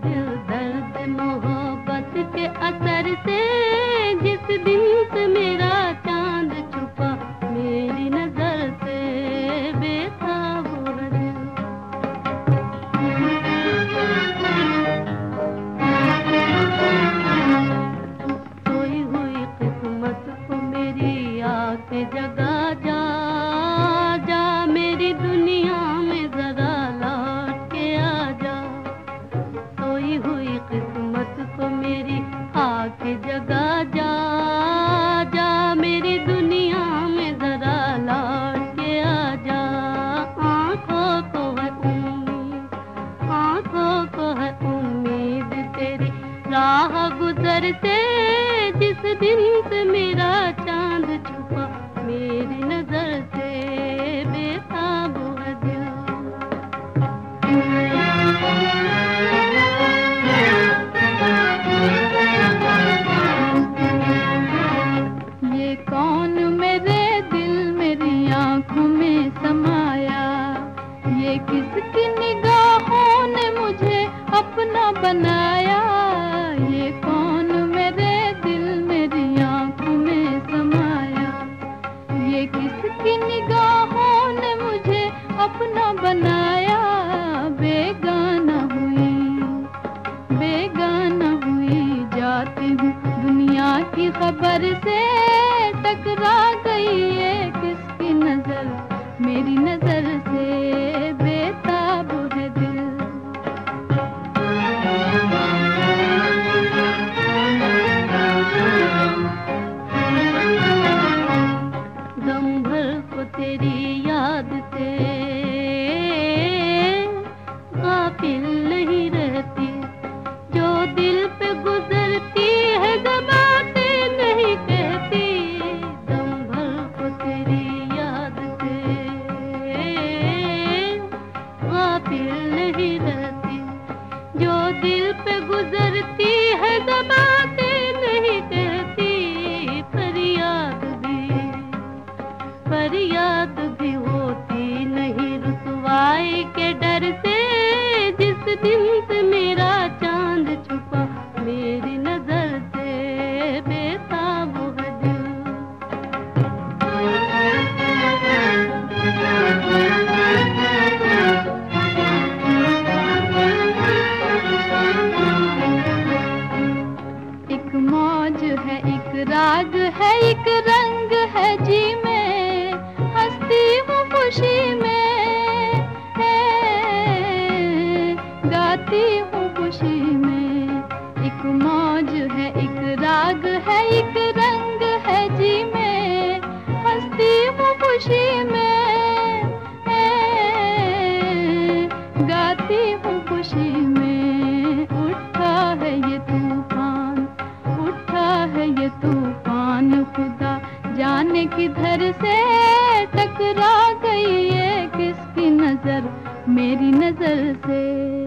दिल दर्द मोहब्बत के असर से जिस दिन से मेरा चांद छुपा मेरी नजर से बेताब है दिल। सोई हुई किस्मत को मेरी आके जगा जा, जा मेरी दुनिया में जरा लौट के आ जा। सोई हुई किस्मत को मेरी आके जगा जा, जा मेरी दुनिया में जरा लौट के आ जा। आंखों को है उम्मीद, आंखों को है उम्मीद तेरी राह गुजर से जिस दिन से मेरा चांद छुपा मेरी नजर से बेताब है दिल। ये कौन मेरे दिल मेरी आंखों में समाया, ये किसकी निगाहों ने मुझे अपना बनाया। ये कौन मेरे दिल मेरी आंखों में समाया, ये किसकी निगाहों ने मुझे अपना बनाया। बेगाना हुई जाती हूँ दुनिया की खबर से, टकरा गई ये किसकी नजर मेरी नजर से बेताब है दिल। दम भर को तेरी याद से गाफिल नहीं रहती, जो दिल पे गुजरती है दबाते नहीं कहती। दम भर को तेरी याद से गाफिल नहीं रहती, जो दिल पे गुजरती है दबाते नहीं कहती। फरियाद भी होती नहीं रुसवाई के डर से, जिस दिन से मेरा चांद छुपा मेरी नजर से बेताब है दिल। एक मौज है, एक राग है, एक रंग है जी में, हंसती हूँ खुशी में, गाती हूँ खुशी में। एक मौज है, एक राग है, एक रंग है जी में, हंसती हूँ खुशी में, गाती हूँ खुशी में। उठा है ये तूफान, उठा है ये तूफान, खुदा जाने किधर से टकरा गई ये किसकी नजर मेरी नजर से।